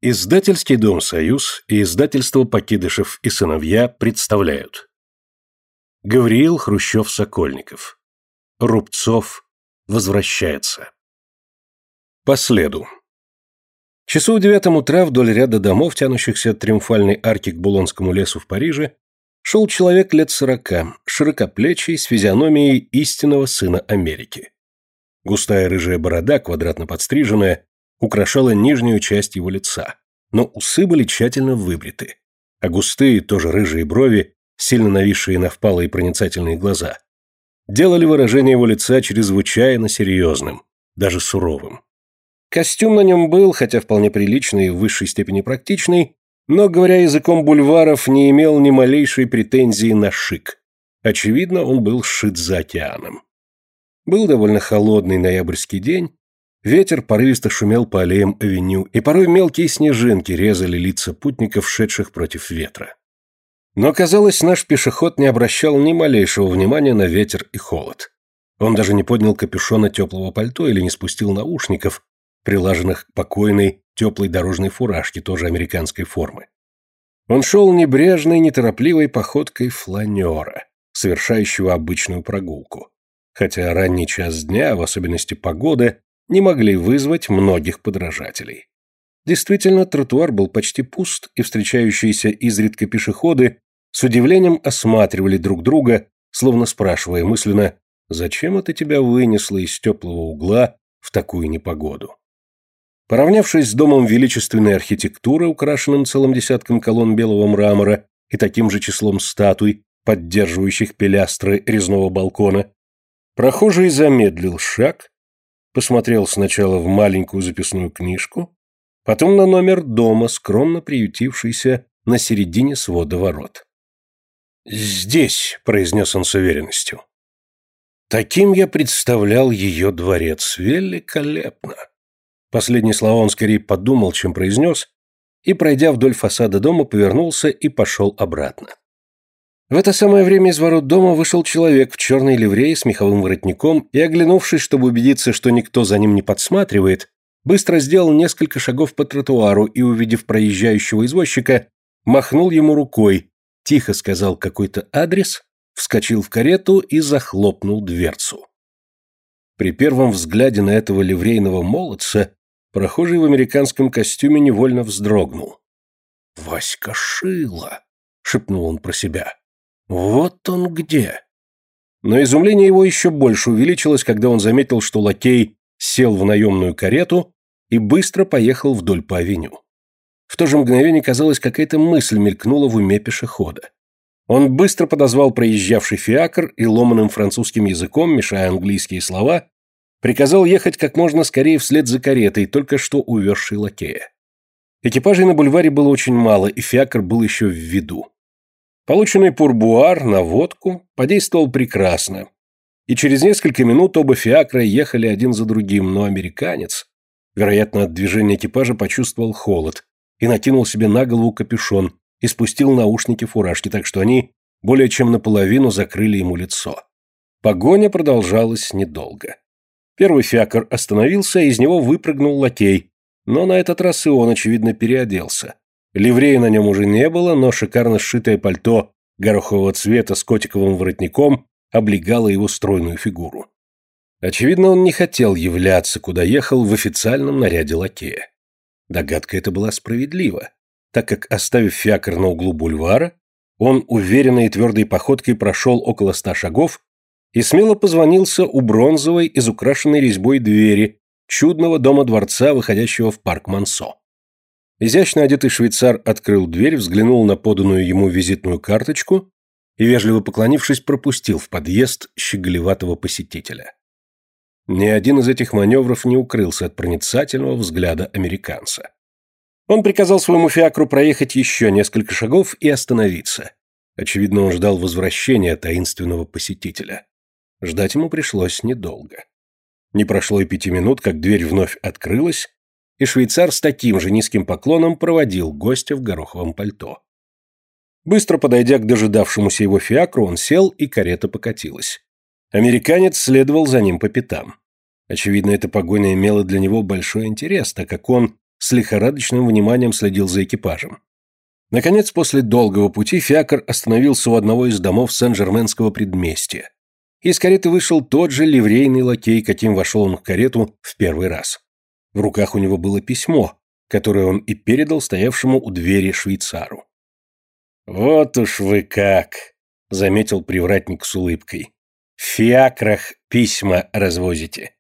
Издательский дом «Союз» и издательство «Покидышев и сыновья» представляют. Гавриил Хрущев-Сокольников. Рубцов возвращается. По следу. Часу в 9 утра вдоль ряда домов, тянущихся от Триумфальной арки к Булонскому лесу в Париже, шел человек лет 40, широкоплечий, с физиономией истинного сына Америки. Густая рыжая борода, квадратно подстриженная, украшала нижнюю часть его лица, но усы были тщательно выбриты, а густые, тоже рыжие брови, сильно нависшие на впалые проницательные глаза, делали выражение его лица чрезвычайно серьезным, даже суровым. Костюм на нем был, хотя вполне приличный и в высшей степени практичный, но, говоря языком бульваров, не имел ни малейшей претензии на шик. Очевидно, он был сшит за океаном. Был довольно холодный ноябрьский день, ветер порывисто шумел по аллеям авеню, и порой мелкие снежинки резали лица путников, шедших против ветра. Но, казалось, наш пешеход не обращал ни малейшего внимания на ветер и холод. Он даже не поднял капюшона теплого пальто или не спустил наушников, прилаженных к покойной, теплой дорожной фуражке, тоже американской формы. Он шел небрежной, неторопливой походкой фланера, совершающего обычную прогулку. Хотя ранний час дня, в особенности погода, не могли вызвать многих подражателей. Действительно, тротуар был почти пуст, и встречающиеся изредка пешеходы с удивлением осматривали друг друга, словно спрашивая мысленно, «Зачем это тебя вынесло из теплого угла в такую непогоду?» Поравнявшись с домом величественной архитектуры, украшенным целым десятком колонн белого мрамора и таким же числом статуй, поддерживающих пилястры резного балкона, прохожий замедлил шаг, посмотрел сначала в маленькую записную книжку, потом на номер дома, скромно приютившийся на середине свода ворот. «Здесь», — произнес он с уверенностью. «Таким я представлял ее дворец. Великолепно». Последние слова он скорее подумал, чем произнес, и, пройдя вдоль фасада дома, повернулся и пошел обратно. В это самое время из ворот дома вышел человек в черной ливрее с меховым воротником и, оглянувшись, чтобы убедиться, что никто за ним не подсматривает, быстро сделал несколько шагов по тротуару и, увидев проезжающего извозчика, махнул ему рукой, тихо сказал какой-то адрес, вскочил в карету и захлопнул дверцу. При первом взгляде на этого ливрейного молодца прохожий в американском костюме невольно вздрогнул. «Васька Шила!» — шепнул он про себя. «Вот он где!» Но изумление его еще больше увеличилось, когда он заметил, что лакей сел в наемную карету и быстро поехал вдоль по авеню. В то же мгновение, казалось, какая-то мысль мелькнула в уме пешехода. Он быстро подозвал проезжавший фиакр и ломаным французским языком, мешая английские слова, приказал ехать как можно скорее вслед за каретой, только что увезшей лакея. Экипажей на бульваре было очень мало, и фиакр был еще в виду. Полученный пурбуар на водку подействовал прекрасно, и через несколько минут оба фиакра ехали один за другим, но американец, вероятно, от движения экипажа почувствовал холод и накинул себе на голову капюшон и спустил наушники фуражки, так что они более чем наполовину закрыли ему лицо. Погоня продолжалась недолго. Первый фиакр остановился, и из него выпрыгнул лакей, но на этот раз и он, очевидно, переоделся. Ливрея на нем уже не было, но шикарно сшитое пальто горохового цвета с котиковым воротником облегало его стройную фигуру. Очевидно, он не хотел являться, куда ехал, в официальном наряде лакея. Догадка эта была справедлива, так как, оставив фиакр на углу бульвара, он уверенной и твердой походкой прошел около 100 шагов и смело позвонился у бронзовой, изукрашенной резьбой двери чудного дома-дворца, выходящего в парк Монсо. Изящно одетый швейцар открыл дверь, взглянул на поданную ему визитную карточку и, вежливо поклонившись, пропустил в подъезд щеголеватого посетителя. Ни один из этих маневров не укрылся от проницательного взгляда американца. Он приказал своему фиакру проехать еще несколько шагов и остановиться. Очевидно, он ждал возвращения таинственного посетителя. Ждать ему пришлось недолго. Не прошло и 5 минут, как дверь вновь открылась, и швейцар с таким же низким поклоном проводил гостя в гороховом пальто. Быстро подойдя к дожидавшемуся его фиакру, он сел, и карета покатилась. Американец следовал за ним по пятам. Очевидно, эта погоня имела для него большой интерес, так как он с лихорадочным вниманием следил за экипажем. Наконец, после долгого пути фиакр остановился у одного из домов Сен-Жерменского предместья. Из кареты вышел тот же ливрейный лакей, каким вошел он в карету в первый раз. В руках у него было письмо, которое он и передал стоявшему у двери швейцару. «Вот уж вы как!» — заметил привратник с улыбкой. «В фиакрах письма развозите».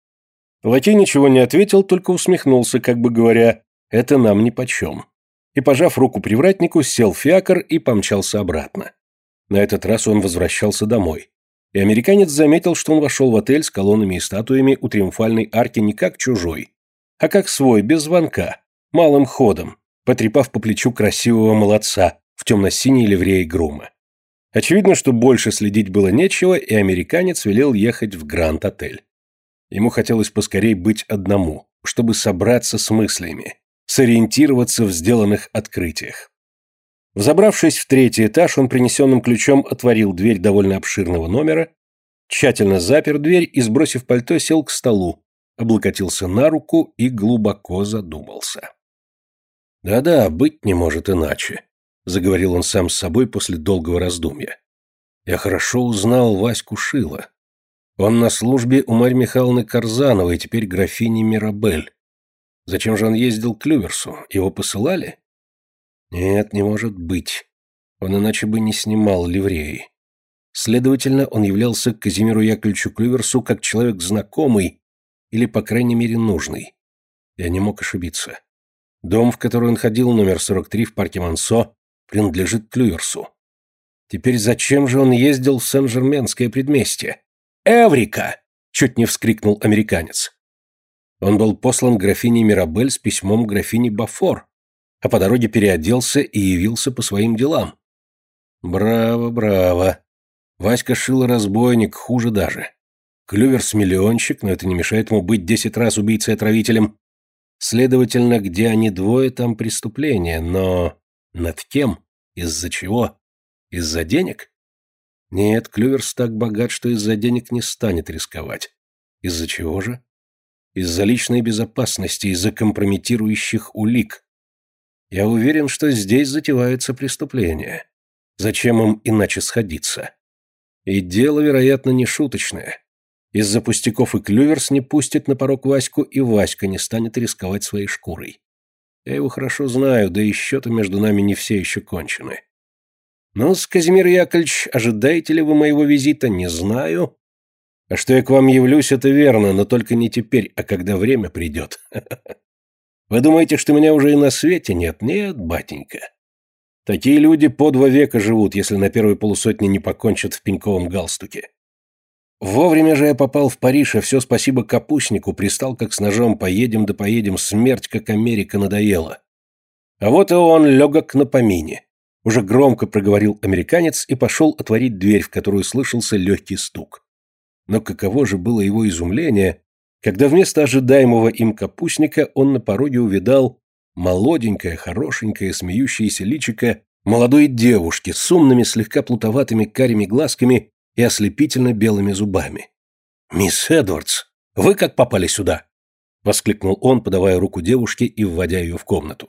Лакей ничего не ответил, только усмехнулся, как бы говоря, «это нам нипочем». И, пожав руку привратнику, сел в фиакр и помчался обратно. На этот раз он возвращался домой. И американец заметил, что он вошел в отель с колоннами и статуями у Триумфальной арки не как чужой, а как свой, без звонка, малым ходом, потрепав по плечу красивого молодца в темно-синей ливрее грума. Очевидно, что больше следить было нечего, и американец велел ехать в Гранд-отель. Ему хотелось поскорей быть одному, чтобы собраться с мыслями, сориентироваться в сделанных открытиях. Взобравшись в третий этаж, он принесенным ключом отворил дверь довольно обширного номера, тщательно запер дверь и, сбросив пальто, сел к столу, облокотился на руку и глубоко задумался. «Да-да, быть не может иначе», — заговорил он сам с собой после долгого раздумья. «Я хорошо узнал Ваську Шила. Он на службе у Марьи Михайловны Корзановой, теперь графини Мирабель. Зачем же он ездил к Люверсу? Его посылали? Нет, не может быть. Он иначе бы не снимал ливреи. Следовательно, он являлся к Казимиру Яковлевичу Клюверсу как человек знакомый или, по крайней мере, нужный. Я не мог ошибиться. Дом, в который он ходил, номер 43 в парке Монсо, принадлежит Клюверсу. Теперь зачем же он ездил в Сен-Жерменское предместье? «Эврика!» — чуть не вскрикнул американец. Он был послан графиней Мирабель с письмом графини Бафор, а по дороге переоделся и явился по своим делам. Браво, браво. Васька Шила разбойник, хуже даже. Клюверс миллионщик, но это не мешает ему быть 10 раз убийцей-отравителем. Следовательно, где они двое, там преступление, но над кем? Из-за чего? Из-за денег? Нет, Клюверс так богат, что из-за денег не станет рисковать. Из-за чего же? Из-за личной безопасности, из-за компрометирующих улик. Я уверен, что здесь затевается преступление. Зачем им иначе сходиться? И дело, вероятно, не шуточное. Из-за пустяков и Клюверс не пустит на порог Ваську, и Васька не станет рисковать своей шкурой. Я его хорошо знаю, да и счеты между нами не все еще кончены. Ну-с, Казимир Яковлевич, ожидаете ли вы моего визита, не знаю. А что я к вам явлюсь, это верно, но только не теперь, а когда время придет. Вы думаете, что меня уже и на свете нет? Нет, батенька. Такие люди по 2 века живут, если на первой полусотне не покончат в пеньковом галстуке. Вовремя же я попал в Париж, и все спасибо капустнику, пристал как с ножом, поедем да поедем, смерть, как Америка, надоела. А вот и он, легок на помине. Уже громко проговорил американец и пошел отворить дверь, в которую слышался легкий стук. Но каково же было его изумление, когда вместо ожидаемого им капустника он на пороге увидал молоденькое, хорошенькое, смеющееся личико молодой девушки с умными, слегка плутоватыми карими глазками и ослепительно белыми зубами. «Мисс Эдвардс, вы как попали сюда?» — воскликнул он, подавая руку девушке и вводя ее в комнату.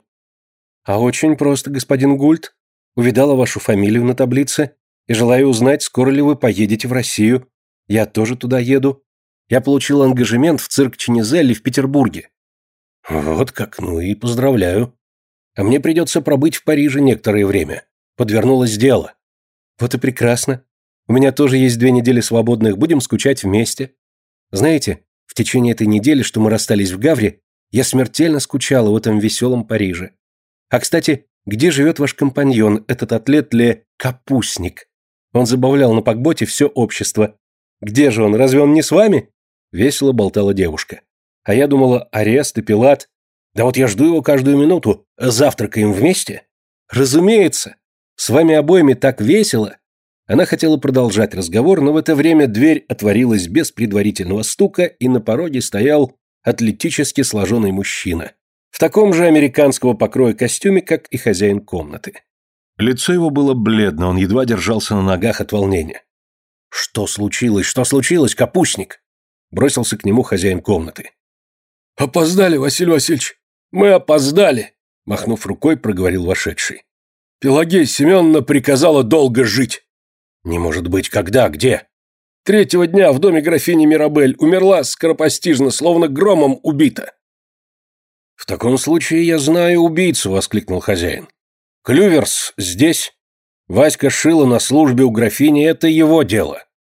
«А очень просто, господин Гульт. Увидала вашу фамилию на таблице и желаю узнать, скоро ли вы поедете в Россию. Я тоже туда еду. Я получил ангажемент в цирк Ченизелли в Петербурге». «Вот как, ну и поздравляю. А мне придется пробыть в Париже некоторое время. Подвернулось дело». «Вот и прекрасно. У меня тоже есть 2 недели свободных, будем скучать вместе. Знаете, в течение этой недели, что мы расстались в Гавре, я смертельно скучала в этом веселом Париже. А, кстати, где живет ваш компаньон, этот атлет Капустник? Он забавлял на пакботе все общество. Где же он, разве он не с вами?» Весело болтала девушка. «А я думала, арест и Пилат. Да вот я жду его каждую минуту. Завтракаем вместе?» «Разумеется. С вами обоими так весело». Она хотела продолжать разговор, но в это время дверь отворилась без предварительного стука, и на пороге стоял атлетически сложенный мужчина, в таком же американского покроя костюме, как и хозяин комнаты. Лицо его было бледно, он едва держался на ногах от волнения. «Что случилось? Что случилось, капустник?» Бросился к нему хозяин комнаты. «Опоздали, Василий Васильевич. Мы опоздали, махнув рукой, проговорил вошедший. Пелагея Семеновна приказала долго жить. Не может быть, когда, где? 3-го дня в доме графини Мирабель умерла скоропостижно, словно громом убита. В таком случае я знаю убийцу, воскликнул хозяин. Клюверс здесь? Васька Шила на службе у графини, это его дело.